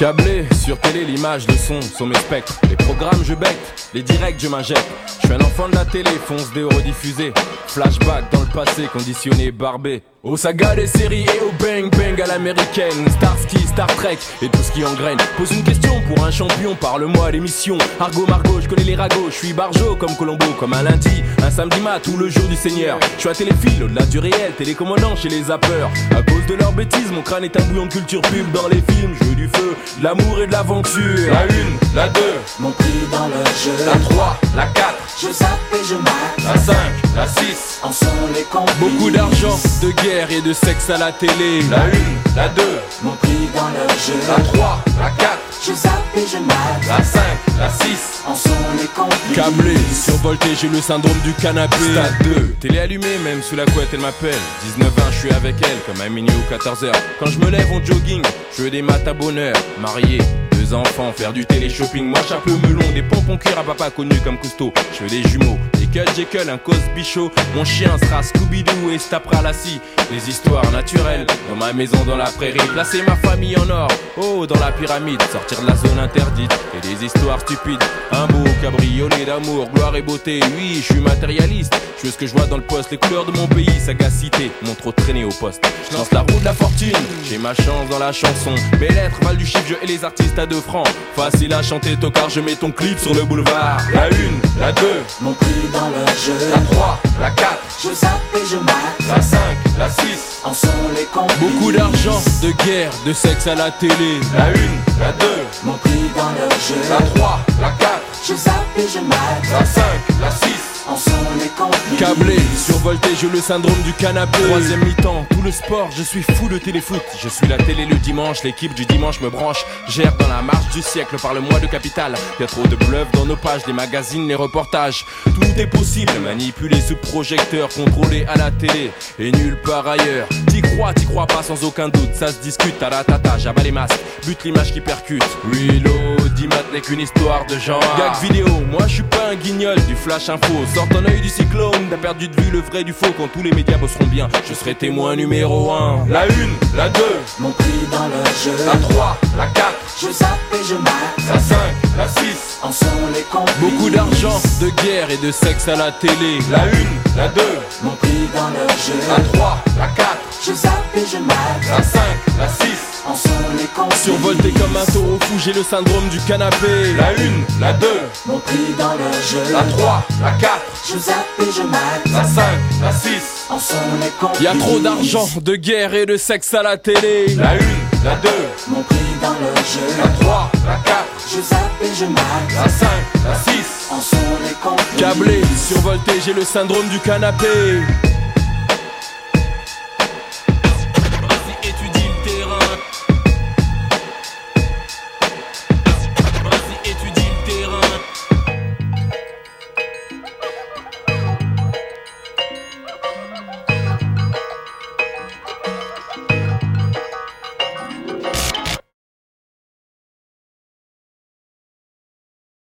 Câblé, sur télé, l'image, le son sont mes spectres. Les programmes, je bec, les directs, je m'injecte. Je suis un enfant de la télé, fonce des rediffusés. Flashback dans le passé, conditionné, barbé. Aux sagas des séries et au bang bang à l'américaine. Starsky, Star Trek et tout ce qui engraine. Pose une question pour un champion, parle-moi d'émission. Argot Margot, je connais les ragots. Je suis barjo comme Colombo, comme un lundi, un samedi mat ou le jour du Seigneur. Je suis à téléphile, au-delà du réel, télécommandant chez les zappeurs. À cause de leurs bêtises, mon crâne est un bouillon de culture pub. Dans les films, jeu du feu, de l'amour et de l'aventure. La 1, la 2, mon prix dans le jeu. la 3, la 4, Je zappe et je mate. la 5, la 6. En sont les complices. Beaucoup d'argent, de guerre et de sexe à la télé. La 1, la 2, Mon prix dans le jeu. la 3, la 4, Je zappe et je mate. la 5, la 6. En sont les complices. Câblé, survolté, j'ai le syndrome du canapé. Stade 2, télé allumée, même sous la couette elle m'appelle. 19 ans, je suis avec elle, comme à minuit ou 14h. Quand je me lève en jogging, je veux des maths à bonheur. Marié, 2 enfants, faire du télé-shopping. Moi chapeau melon, des pompons cuir à papa connu comme Cousteau. Je veux des jumeaux, des Cut Jekyll, un Cosby Show. Mon chien sera Scooby-Doo et se tapera la scie. Des histoires naturelles, dans ma maison dans la prairie. Placer ma famille en or, oh dans la pyramide. Sortir de la zone interdite et des histoires stupides. Un beau cabriolet d'amour, gloire et beauté. Oui, je suis matérialiste, je veux ce que je vois dans le poste. Les couleurs de mon pays, sagacité, m'ont trop traîné au poste. Je lance la roue de la fortune, j'ai ma chance dans la chanson. Mes lettres valent du chiffre, je hais les artistes à 2 francs. Facile à chanter tocard, je mets ton clip sur le boulevard. La 1, la 2, Mon prix dans le jeu. la 3, la 4, Je zappe et je mate. la 5, la 6. En sont les complices. Beaucoup d'argent, de guerre, de sexe à la télé. La 1, la 2, Mon prix dans le jeu. la 3, la 4, Je zappe et je mate. la 5, la 6. En sont les complices. Câblé, survolté, j'ai le syndrome du canapé. 3e mi-temps, tout le sport, je suis fou de téléfoot. Je suis la télé le dimanche, l'équipe du dimanche me branche. Gère dans la marche du siècle, parle-moi de capital. Y'a trop de bluff dans nos pages, les magazines, les reportages. Tout est possible, manipulé sous projecteur, contrôlé à la télé et nulle part ailleurs. T'y crois pas sans aucun doute, ça se discute, taratata, j'abats les masques, bute l'image qui percute. Reload, Dimat n'est qu'une histoire de genre. Gag vidéo, moi je suis pas un guignol du flash info. Sors ton œil du cyclone, t'as perdu de vue le vrai du faux. Quand tous les médias bosseront bien, je serai témoin numéro 1. La 1, la 2, Mon prix dans le jeu. la 3, la 4, Je zappe et je mate. la 5, la 6. En sont les complices. Beaucoup d'argent, de guerre et de sexe à la télé. La 1, la 2, Mon prix dans le jeu. la 3, la 4, Je zappe et je mate. la 5, la 6. En sont les complices. Survolté comme un taureau fou, j'ai le syndrome du canapé. La 1, la 2, Mon prix dans le jeu. la 3, la 4, Je zappe et je mate. la 5, la 6. En sont les complices. Y'a trop d'argent, de guerre et de sexe à la télé. La 1, la 2, Mon prix dans le jeu. la 3, la 4, Je zappe et je mate. la 5, la 6. En sont les complices. Câblé, survolté, j'ai le syndrome du canapé.